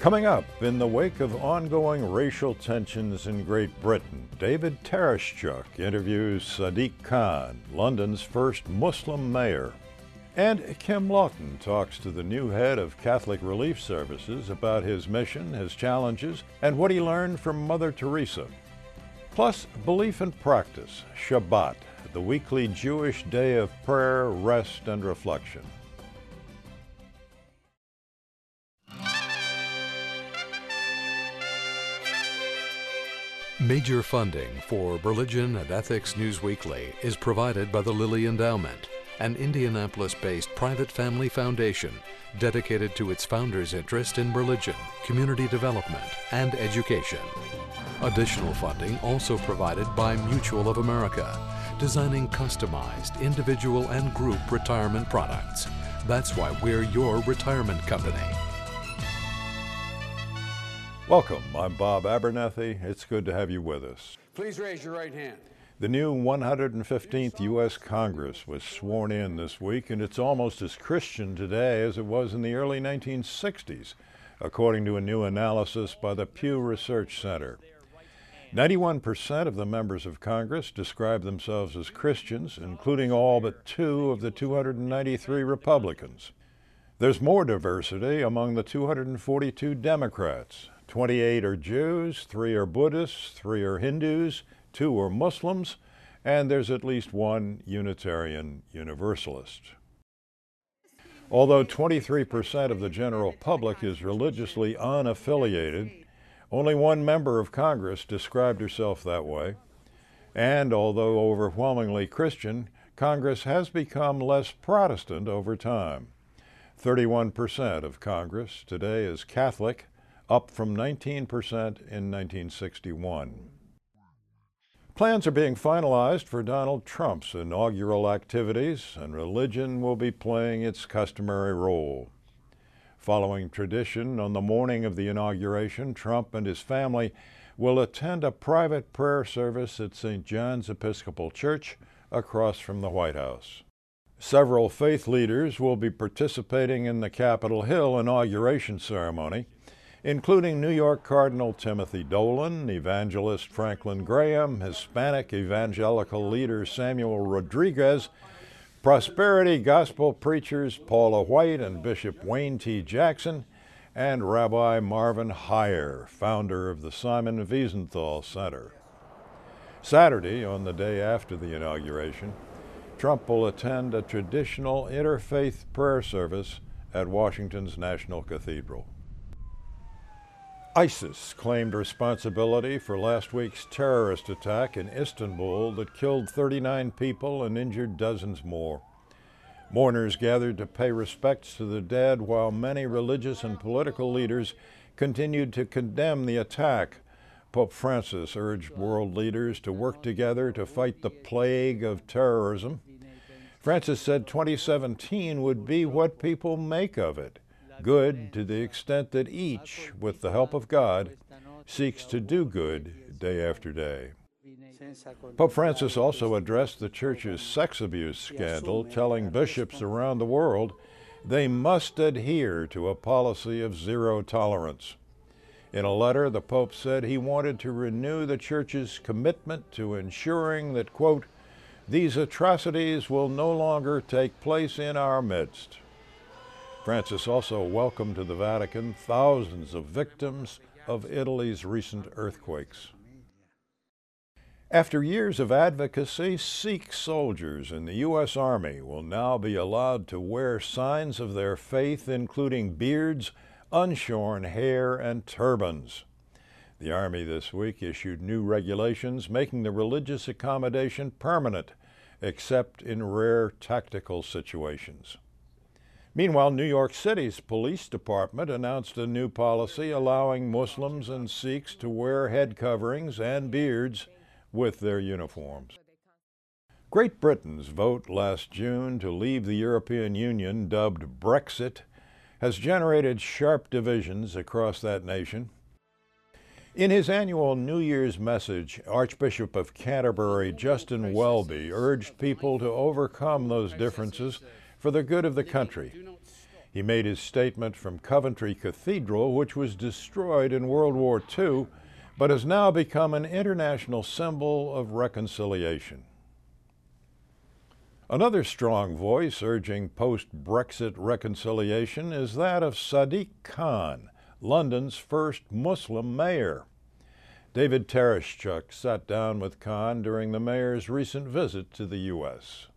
Coming up, in the wake of ongoing racial tensions in Great Britain, David Tarashchuk interviews Sadiq Khan, London's first Muslim mayor. And Kim Lawton talks to the new head of Catholic Relief Services about his mission, his challenges, and what he learned from Mother Teresa. Plus, belief and practice, Shabbat, the weekly Jewish day of prayer, rest, and reflection. Major funding for Religion and Ethics News Weekly is provided by the Lilly Endowment, an Indianapolis-based private family foundation dedicated to its founders' interest in religion, community development, and education. Additional funding also provided by Mutual of America, designing customized individual and group retirement products. That's why we're your retirement company. Welcome, I'm Bob Abernethy. It's good to have you with us. Please raise your right hand. The new 115th U.S. Congress was sworn in this week, and it's almost as Christian today as it was in the early 1960s, according to a new analysis by the Pew Research Center. 91% of the members of Congress describe themselves as Christians, including all but 2 of the 293 Republicans. There's more diversity among the 242 Democrats. 28 are Jews, 3 are Buddhists, 3 are Hindus, 2 are Muslims, and there's at least 1 Unitarian Universalist. Although 23% of the general public is religiously unaffiliated, only 1 member of Congress described herself that way. And although overwhelmingly Christian, Congress has become less Protestant over time. 31% of Congress today is Catholic, up from 19% in 1961. Plans are being finalized for Donald Trump's inaugural activities, and religion will be playing its customary role. Following tradition, on the morning of the inauguration, Trump and his family will attend a private prayer service at St. John's Episcopal Church across from the White House. Several faith leaders will be participating in the Capitol Hill inauguration ceremony, including New York Cardinal Timothy Dolan, evangelist Franklin Graham, Hispanic evangelical leader Samuel Rodriguez, prosperity gospel preachers Paula White and Bishop Wayne T. Jackson, and Rabbi Marvin Heyer, founder of the Simon Wiesenthal Center. Saturday, on the day after the inauguration, Trump will attend a traditional interfaith prayer service at Washington's National Cathedral. ISIS claimed responsibility for last week's terrorist attack in Istanbul that killed 39 people and injured dozens more. Mourners gathered to pay respects to the dead, while many religious and political leaders continued to condemn the attack. Pope Francis urged world leaders to work together to fight the plague of terrorism. Francis said 2017 would be what people make of it. Good to the extent that each, with the help of God, seeks to do good day after day. Pope Francis also addressed the Church's sex abuse scandal, telling bishops around the world they must adhere to a policy of zero tolerance. In a letter, the Pope said he wanted to renew the Church's commitment to ensuring that, quote, these atrocities will no longer take place in our midst. Francis also welcomed to the Vatican thousands of victims of Italy's recent earthquakes. After years of advocacy, Sikh soldiers in the U.S. Army will now be allowed to wear signs of their faith, including beards, unshorn hair, and turbans. The Army this week issued new regulations making the religious accommodation permanent, except in rare tactical situations. Meanwhile, New York City's police department announced a new policy allowing Muslims and Sikhs to wear head coverings and beards with their uniforms. Great Britain's vote last June to leave the European Union, dubbed Brexit, has generated sharp divisions across that nation. In his annual New Year's message, Archbishop of Canterbury Justin Welby urged people to overcome those differences for the good of the country. He made his statement from Coventry Cathedral, which was destroyed in World War II, but has now become an international symbol of reconciliation. Another strong voice urging post-Brexit reconciliation is that of Sadiq Khan, London's first Muslim mayor. David Tereshchuk sat down with Khan during the mayor's recent visit to the U.S.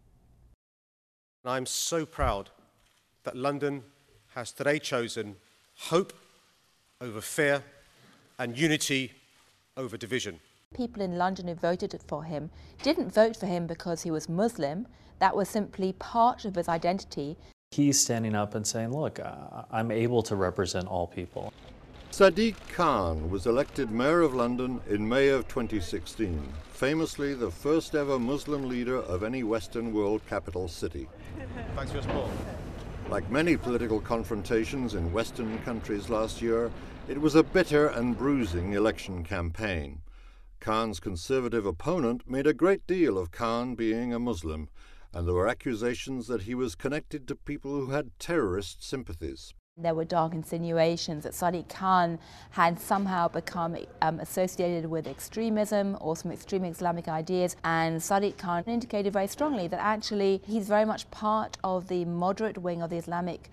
I'm so proud that London has today chosen hope over fear and unity over division. People in London who voted for him didn't vote for him because he was Muslim. That was simply part of his identity. He's standing up and saying, look, I'm able to represent all people. Sadiq Khan was elected Mayor of London in May of 2016, famously the first ever Muslim leader of any Western world capital city. Thanks for your support. Like many political confrontations in Western countries last year, it was a bitter and bruising election campaign. Khan's conservative opponent made a great deal of Khan being a Muslim, and there were accusations that he was connected to people who had terrorist sympathies. There were dark insinuations that Sadiq Khan had somehow become associated with extremism or some extreme Islamic ideas, and Sadiq Khan indicated very strongly that actually he's very much part of the moderate wing of the Islamic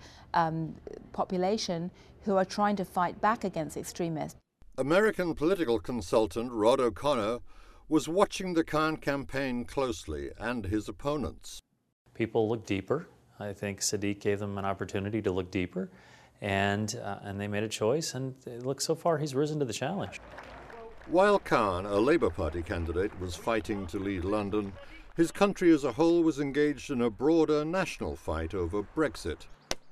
population who are trying to fight back against extremists. American political consultant Rod O'Connor was watching the Khan campaign closely and his opponents. People look deeper. I think Sadiq gave them an opportunity to look deeper, and they made a choice, and look, so far he's risen to the challenge. While Khan, a Labour Party candidate, was fighting to lead London, his country as a whole was engaged in a broader national fight over Brexit,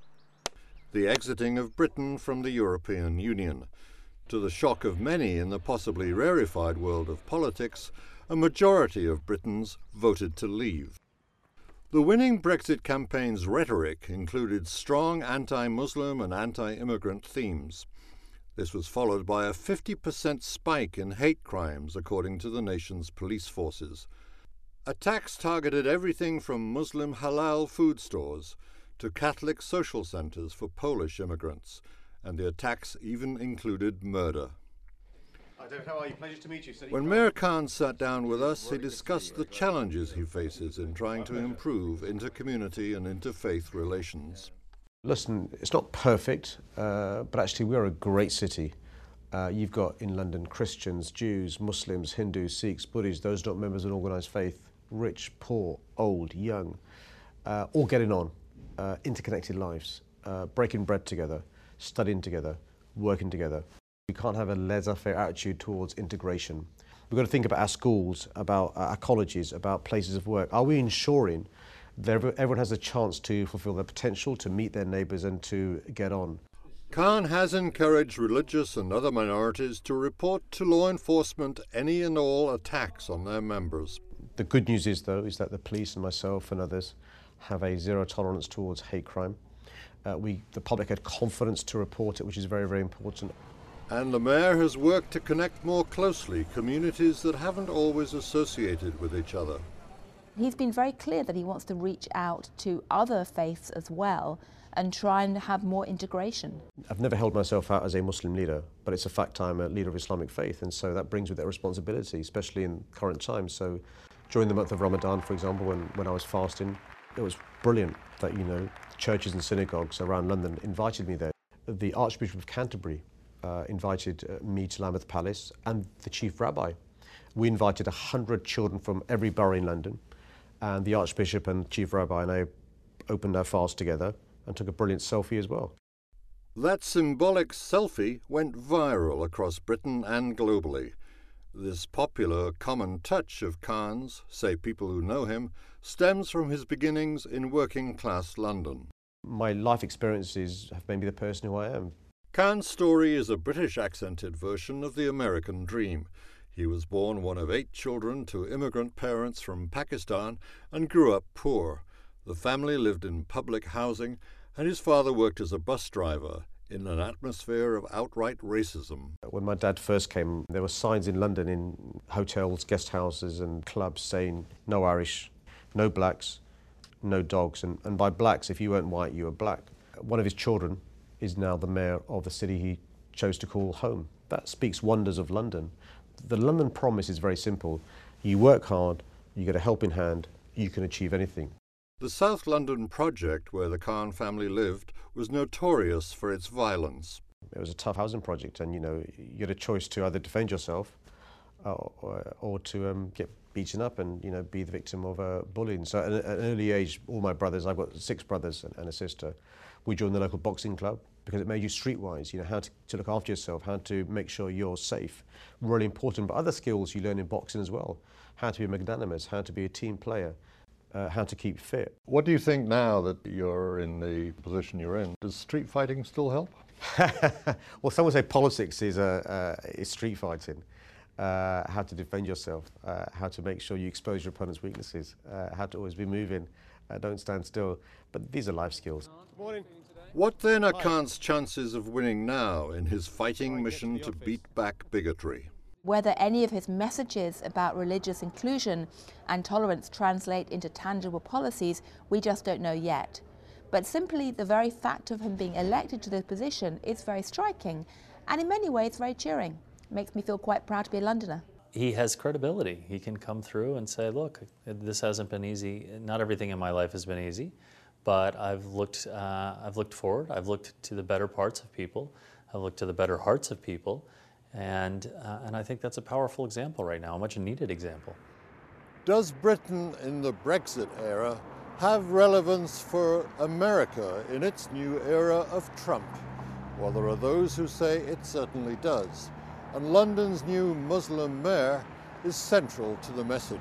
the exiting of Britain from the European Union. To the shock of many in the possibly rarefied world of politics, a majority of Britons voted to leave. The winning Brexit campaign's rhetoric included strong anti-Muslim and anti-immigrant themes. This was followed by a 50% spike in hate crimes, according to the nation's police forces. Attacks targeted everything from Muslim halal food stores to Catholic social centres for Polish immigrants, and the attacks even included murder. Hi David, how are you? Pleasure to meet you. When Mayor Khan sat down with us, he discussed the challenges he faces in trying to improve inter-community and interfaith relations. Listen, it's not perfect, but actually we are a great city. You've got in London Christians, Jews, Muslims, Hindus, Sikhs, Buddhists, those not members of an organised faith, rich, poor, old, young, all getting on, interconnected lives, breaking bread together, studying together, working together. We can't have a laissez-faire attitude towards integration. We've got to think about our schools, about our colleges, about places of work. Are we ensuring that everyone has a chance to fulfil their potential, to meet their neighbours and to get on? Khan has encouraged religious and other minorities to report to law enforcement any and all attacks on their members. The good news is, though, is that the police and myself and others have a zero tolerance towards hate crime. The public had confidence to report it, which is very, very important. And the mayor has worked to connect more closely communities that haven't always associated with each other. He's been very clear that he wants to reach out to other faiths as well and try and have more integration. I've never held myself out as a Muslim leader, but it's a fact I'm a leader of Islamic faith, and so that brings with it a responsibility, especially in current times. So during the month of Ramadan, for example, when I was fasting, it was brilliant that, churches and synagogues around London invited me there. The Archbishop of Canterbury invited me to Lambeth Palace, and the Chief Rabbi. We invited 100 children from every borough in London, and the Archbishop and Chief Rabbi and I opened our fast together and took a brilliant selfie as well. That symbolic selfie went viral across Britain and globally. This popular common touch of Khan's, say people who know him, stems from his beginnings in working-class London. My life experiences have made me the person who I am. Khan's story is a British-accented version of the American dream. He was born one of 8 children to immigrant parents from Pakistan and grew up poor. The family lived in public housing, and his father worked as a bus driver in an atmosphere of outright racism. When my dad first came, there were signs in London in hotels, guest houses and clubs saying no Irish, no blacks, no dogs. And by blacks, if you weren't white, you were black. One of his children is now the mayor of the city he chose to call home. That speaks wonders of London. The London promise is very simple. You work hard, you get a helping hand, you can achieve anything. The South London project, where the Khan family lived, was notorious for its violence. It was a tough housing project, and you had a choice to either defend yourself or to get beaten up and be the victim of bullying. So at an early age, all my brothers, I've got 6 brothers and a sister, we joined the local boxing club because it made you streetwise, how to look after yourself, how to make sure you're safe. Really important, but other skills you learn in boxing as well. How to be magnanimous, how to be a team player, how to keep fit. What do you think now that you're in the position you're in? Does street fighting still help? Well, some would say politics is street fighting. How to defend yourself, how to make sure you expose your opponent's weaknesses, how to always be moving, don't stand still. But these are life skills. What then are Khan's chances of winning now in his fighting mission to beat back bigotry? Whether any of his messages about religious inclusion and tolerance translate into tangible policies, we just don't know yet. But simply the very fact of him being elected to this position is very striking and in many ways very cheering. It makes me feel quite proud to be a Londoner. He has credibility. He can come through and say, look, this hasn't been easy. Not everything in my life has been easy, but I've looked forward. I've looked to the better parts of people. I've looked to the better hearts of people. And I think that's a powerful example right now, a much needed example. Does Britain in the Brexit era have relevance for America in its new era of Trump? Well, there are those who say it certainly does. And London's new Muslim mayor is central to the message.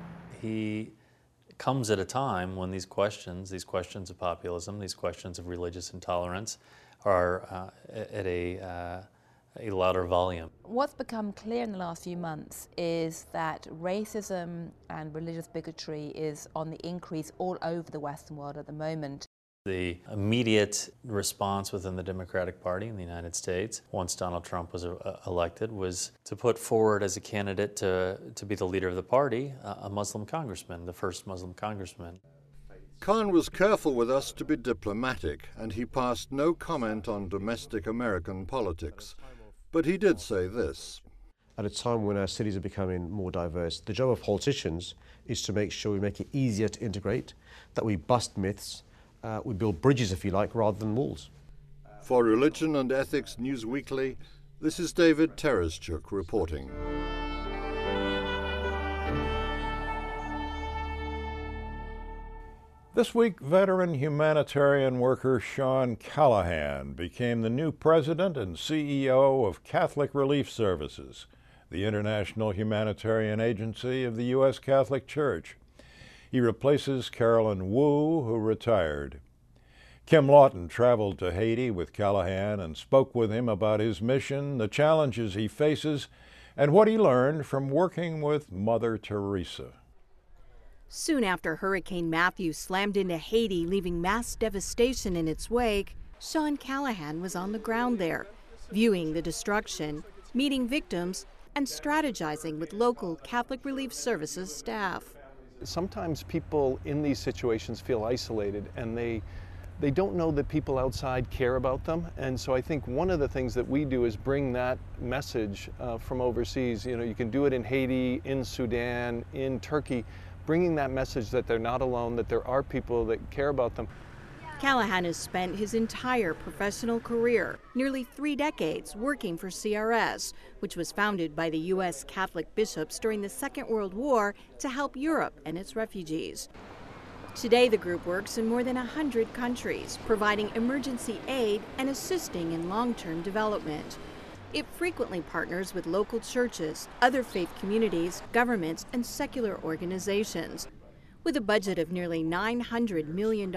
He comes at a time when these questions of populism, these questions of religious intolerance are at a louder volume. What's become clear in the last few months is that racism and religious bigotry is on the increase all over the Western world at the moment. The immediate response within the Democratic Party in the United States, once Donald Trump was elected, was to put forward as a candidate to be the leader of the party a Muslim congressman, the first Muslim congressman. Khan was careful with us to be diplomatic, and he passed no comment on domestic American politics. But he did say this. At a time when our cities are becoming more diverse, the job of politicians is to make sure we make it easier to integrate, that we bust myths, we build bridges, if you like, rather than walls. For Religion and Ethics News Weekly, this is David Tereszczuk reporting. This week, veteran humanitarian worker Sean Callahan became the new president and CEO of Catholic Relief Services, the international humanitarian agency of the U.S. Catholic Church. He replaces Carolyn Wu, who retired. Kim Lawton traveled to Haiti with Callahan and spoke with him about his mission, the challenges he faces, and what he learned from working with Mother Teresa. Soon after Hurricane Matthew slammed into Haiti, leaving mass devastation in its wake, Sean Callahan was on the ground there, viewing the destruction, meeting victims, and strategizing with local Catholic Relief Services staff. Sometimes people in these situations feel isolated, and they don't know that people outside care about them. And so I think one of the things that we do is bring that message from overseas. You can do it in Haiti, in Sudan, in Turkey, bringing that message that they're not alone, that there are people that care about them. Callahan has spent his entire professional career, nearly 3 decades, working for CRS, which was founded by the U.S. Catholic bishops during the Second World War to help Europe and its refugees. Today, the group works in more than 100 countries, providing emergency aid and assisting in long-term development. It frequently partners with local churches, other faith communities, governments, and secular organizations. With a budget of nearly $900 million,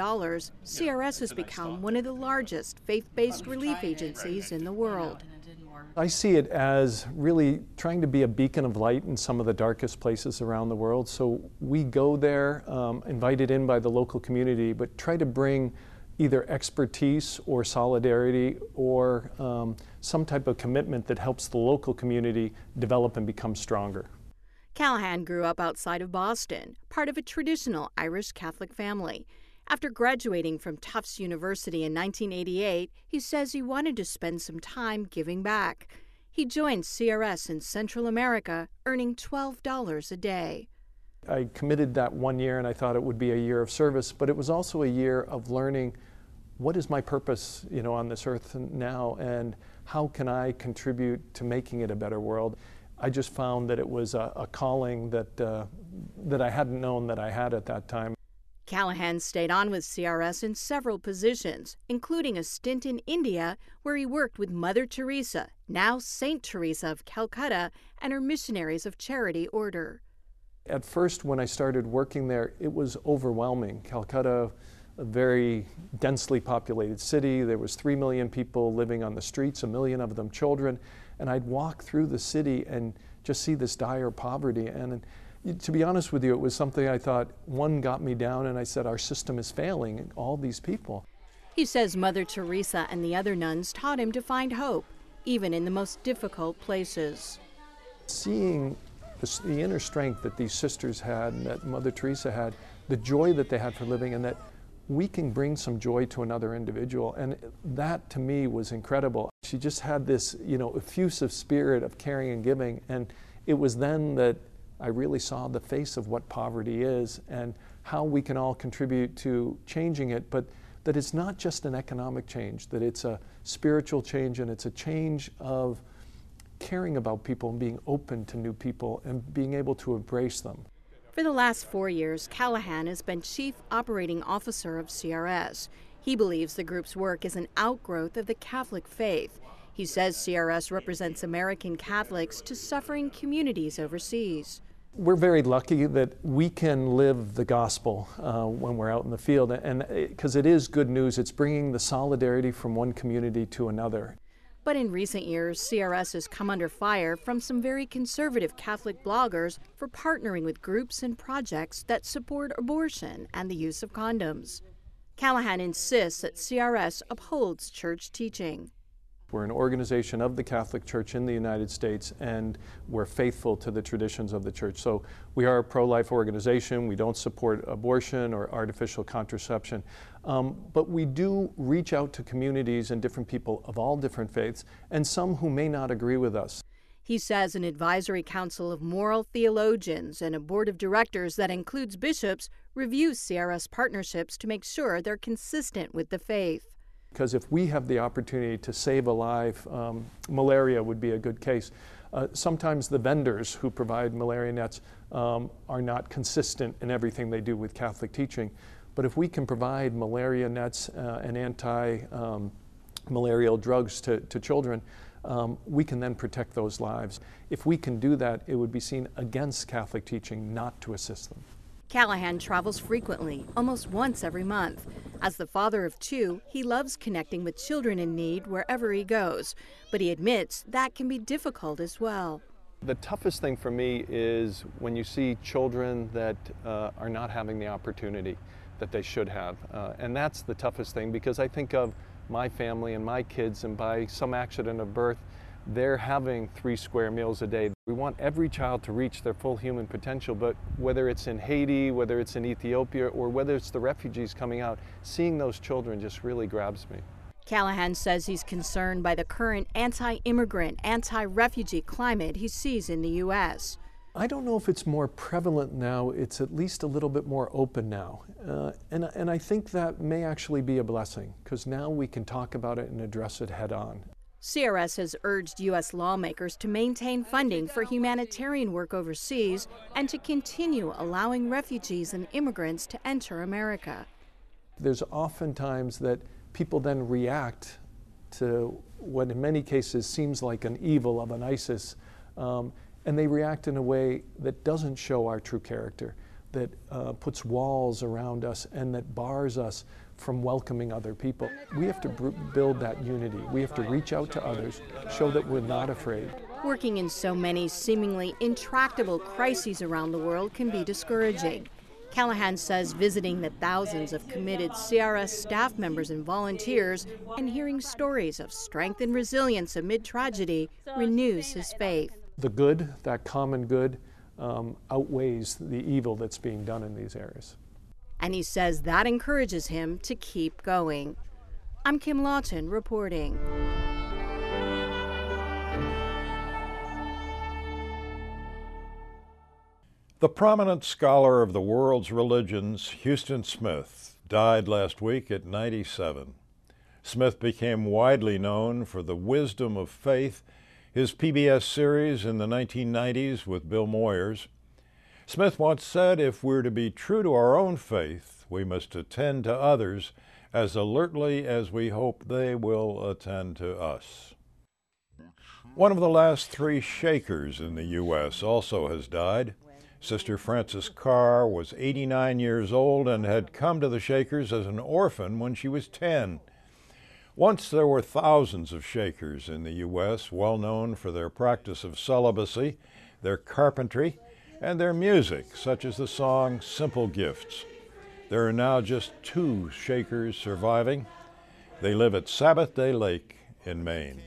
CRS has become one of the largest faith-based relief agencies in the world. I see it as really trying to be a beacon of light in some of the darkest places around the world. So we go there, invited in by the local community, but try to bring either expertise or solidarity or some type of commitment that helps the local community develop and become stronger. Callahan grew up outside of Boston, part of a traditional Irish Catholic family. After graduating from Tufts University in 1988, he says he wanted to spend some time giving back. He joined CRS in Central America, earning $12 a day. I committed that 1 year and I thought it would be a year of service, but it was also a year of learning what is my purpose, on this earth now, and how can I contribute to making it a better world. I just found that it was a calling that I hadn't known that I had at that time. Callahan stayed on with CRS in several positions, including a stint in India where he worked with Mother Teresa, now Saint Teresa of Calcutta, and her Missionaries of Charity Order. At first, when I started working there, it was overwhelming. Calcutta, a very densely populated city. There was 3 million people living on the streets, 1 million of them children. And I'd walk through the city and just see this dire poverty. And to be honest with you, it was something I thought, one, got me down, and I said, our system is failing all these people. He says Mother Teresa and the other nuns taught him to find hope, even in the most difficult places. Seeing the inner strength that these sisters had and that Mother Teresa had, the joy that they had for living, and that we can bring some joy to another individual. And that, to me, was incredible. She just had this, effusive spirit of caring and giving. And it was then that I really saw the face of what poverty is and how we can all contribute to changing it, but that it's not just an economic change, that it's a spiritual change, and it's a change of caring about people and being open to new people and being able to embrace them. For the last 4 years, Callahan has been Chief Operating Officer of CRS. He believes the group's work is an outgrowth of the Catholic faith. He says CRS represents American Catholics to suffering communities overseas. We're very lucky that we can live the gospel when we're out in the field, and because it is good news, it's bringing the solidarity from one community to another. But in recent years, CRS has come under fire from some very conservative Catholic bloggers for partnering with groups and projects that support abortion and the use of condoms. Callahan insists that CRS upholds church teaching. We're an organization of the Catholic Church in the United States, and we're faithful to the traditions of the church. So we are a pro-life organization. We don't support abortion or artificial contraception. But we do reach out to communities and different people of all different faiths, and some who may not agree with us. He says an advisory council of moral theologians and a board of directors that includes bishops reviews CRS partnerships to make sure they're consistent with the faith. Because if we have the opportunity to save a life, malaria would be a good case. Sometimes the vendors who provide malaria nets are not consistent in everything they do with Catholic teaching. But if we can provide malaria nets and anti-malarial drugs to children, we can then protect those lives. If we can do that, it would be seen against Catholic teaching not to assist them. Callahan travels frequently, almost once every month. As the father of 2, he loves connecting with children in need wherever he goes, but he admits that can be difficult as well. The toughest thing for me is when you see children that are not having the opportunity that they should have. And that's the toughest thing, because I think of my family and my kids, and by some accident of birth, they're having 3 square meals a day. We want every child to reach their full human potential, but whether it's in Haiti, whether it's in Ethiopia, or whether it's the refugees coming out, seeing those children just really grabs me. Callahan says he's concerned by the current anti-immigrant, anti-refugee climate he sees in the U.S. I don't know if it's more prevalent now. It's at least a little bit more open now. And I think that may actually be a blessing, because now we can talk about it and address it head on. CRS has urged U.S. lawmakers to maintain funding for humanitarian work overseas and to continue allowing refugees and immigrants to enter America. There's oftentimes that people then react to what in many cases seems like an evil of an ISIS, and they react in a way that doesn't show our true character, that puts walls around us and that bars us from welcoming other people. We have to build that unity. We have to reach out to others, show that we're not afraid. Working in so many seemingly intractable crises around the world can be discouraging. Callahan says visiting the thousands of committed CRS staff members and volunteers and hearing stories of strength and resilience amid tragedy renews his faith. The good, that common good, outweighs the evil that's being done in these areas. And he says that encourages him to keep going. I'm Kim Lawton reporting. The prominent scholar of the world's religions, Huston Smith, died last week at 97. Smith became widely known for The Wisdom of Faith, his PBS series in the 1990s with Bill Moyers. Smith once said, if we're to be true to our own faith, we must attend to others as alertly as we hope they will attend to us. One of the last 3 Shakers in the U.S. also has died. Sister Frances Carr was 89 years old and had come to the Shakers as an orphan when she was 10. Once there were thousands of Shakers in the U.S., well known for their practice of celibacy, their carpentry, and their music, such as the song Simple Gifts. There are now just 2 Shakers surviving. They live at Sabbath Day Lake in Maine.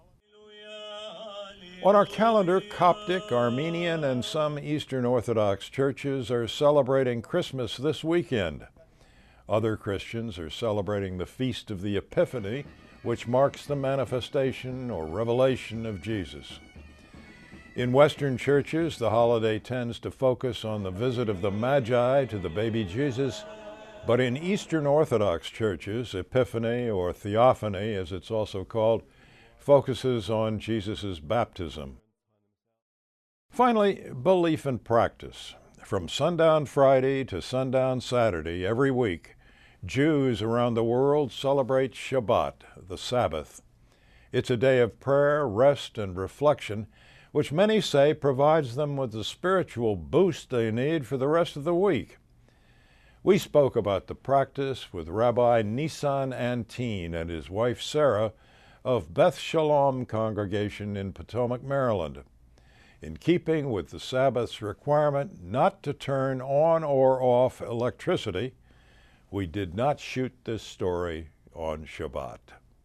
On our calendar, Coptic, Armenian, and some Eastern Orthodox churches are celebrating Christmas this weekend. Other Christians are celebrating the Feast of the Epiphany, which marks the manifestation or revelation of Jesus. In Western churches, the holiday tends to focus on the visit of the Magi to the baby Jesus, but in Eastern Orthodox churches, Epiphany, or Theophany as it's also called, focuses on Jesus' baptism. Finally, belief and practice. From sundown Friday to sundown Saturday every week, Jews around the world celebrate Shabbat, the Sabbath. It's a day of prayer, rest, and reflection, which many say provides them with the spiritual boost they need for the rest of the week. We spoke about the practice with Rabbi Nissan Antin and his wife Sarah of Beth Shalom Congregation in Potomac, Maryland. In keeping with the Sabbath's requirement not to turn on or off electricity, we did not shoot this story on Shabbat.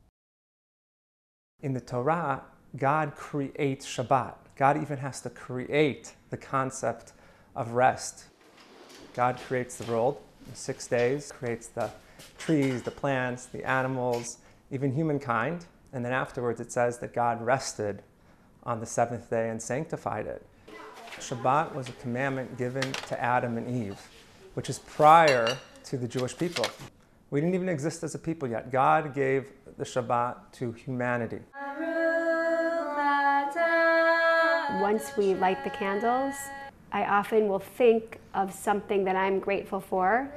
In the Torah, God creates Shabbat. God even has to create the concept of rest. God creates the world in 6 days, creates the trees, the plants, the animals, even humankind. And then afterwards it says that God rested on the 7th day and sanctified it. Shabbat was a commandment given to Adam and Eve, which is prior to the Jewish people. We didn't even exist as a people yet. God gave the Shabbat to humanity. Once we light the candles, I often will think of something that I'm grateful for.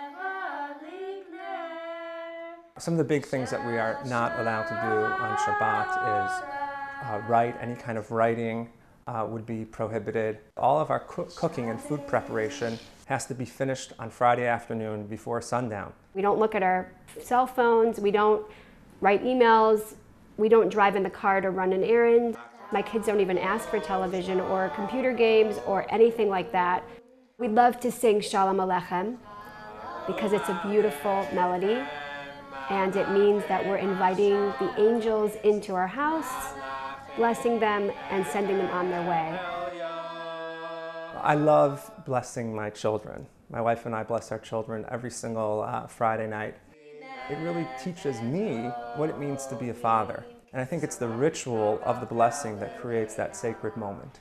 Some of the big things that we are not allowed to do on Shabbat is write. Any kind of writing would be prohibited. All of our cooking and food preparation has to be finished on Friday afternoon before sundown. We don't look at our cell phones, we don't write emails, we don't drive in the car to run an errand. My kids don't even ask for television or computer games or anything like that. We love to sing Shalom Aleichem because it's a beautiful melody and it means that we're inviting the angels into our house, blessing them and sending them on their way. I love blessing my children. My wife and I bless our children every single Friday night. It really teaches me what it means to be a father. And I think it's the ritual of the blessing that creates that sacred moment.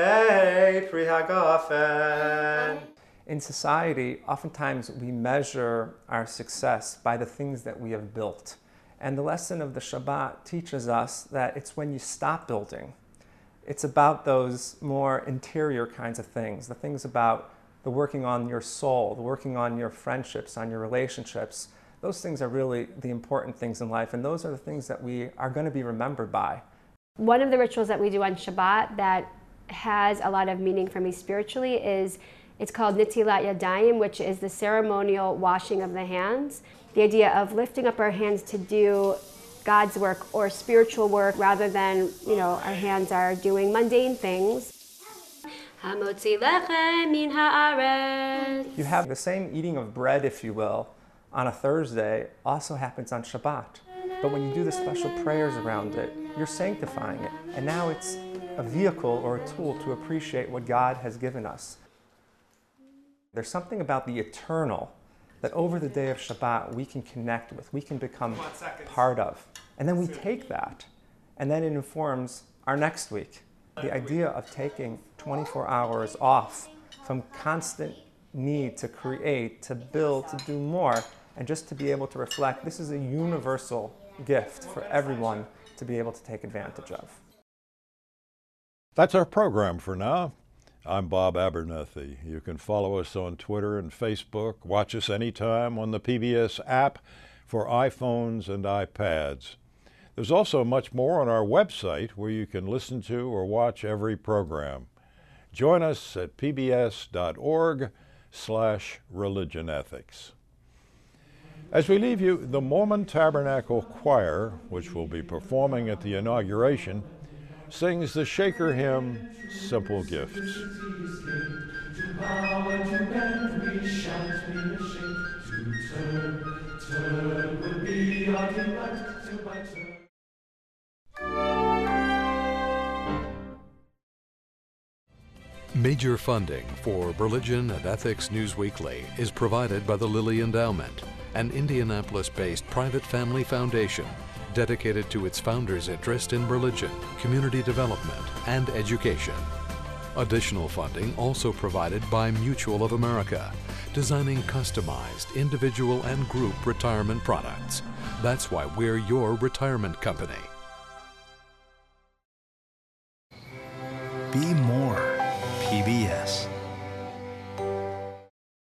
In society, oftentimes we measure our success by the things that we have built. And the lesson of the Shabbat teaches us that it's when you stop building. It's about those more interior kinds of things, the things about the working on your soul, the working on your friendships, on your relationships. Those things are really the important things in life, and those are the things that we are going to be remembered by. One of the rituals that we do on Shabbat that has a lot of meaning for me spiritually is, it's called Nitilat Yadayim, which is the ceremonial washing of the hands. The idea of lifting up our hands to do God's work or spiritual work rather than, our hands are doing mundane things. You have the same eating of bread, if you will, on a Thursday also happens on Shabbat. But when you do the special prayers around it, you're sanctifying it. And now it's a vehicle or a tool to appreciate what God has given us. There's something about the eternal that over the day of Shabbat we can connect with, we can become part of. And then we take that, and then it informs our next week. The idea of taking 24 hours off from constant need to create, to build, to do more, and just to be able to reflect, this is a universal gift for everyone to be able to take advantage of. That's our program for now. I'm Bob Abernethy. You can follow us on Twitter and Facebook. Watch us anytime on the PBS app for iPhones and iPads. There's also much more on our website where you can listen to or watch every program. Join us at pbs.org/religionethics. As we leave you, the Mormon Tabernacle Choir, which will be performing at the inauguration, sings the Shaker hymn, Simple Gifts. Major funding for Religion and Ethics News Weekly is provided by the Lilly Endowment, an Indianapolis-based private family foundation dedicated to its founders' interest in religion, community development, and education. Additional funding also provided by Mutual of America, designing customized individual and group retirement products. That's why we're your retirement company. Be more PBS.